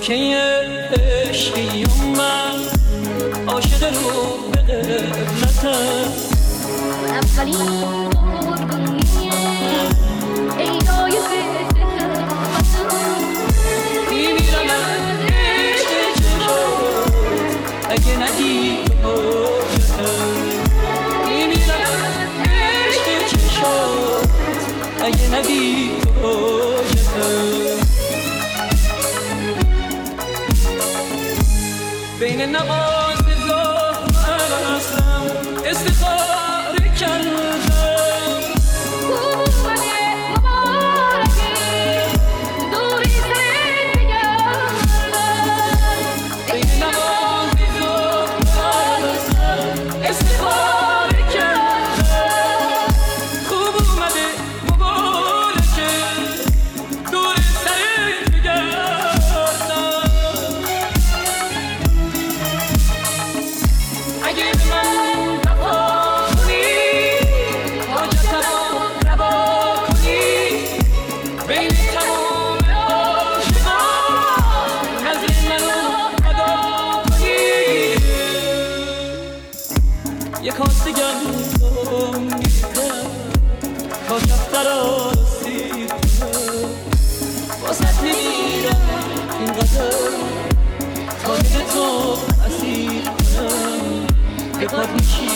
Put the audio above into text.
که عشقی من عاشق رو به قبلتم اولین قربونیه ایدای میمیرم از عشق چشم اگه ندید حاجتم میمیرم از عشق چشم اگه ندید حاجتم بین نماز ظهر و عصرم استخاره کردم یک کاسه گندم میریزم تا کفتر آسید کنم واسط میمیرم اینقدر تا دل تو اسیر کنم به پاد میشی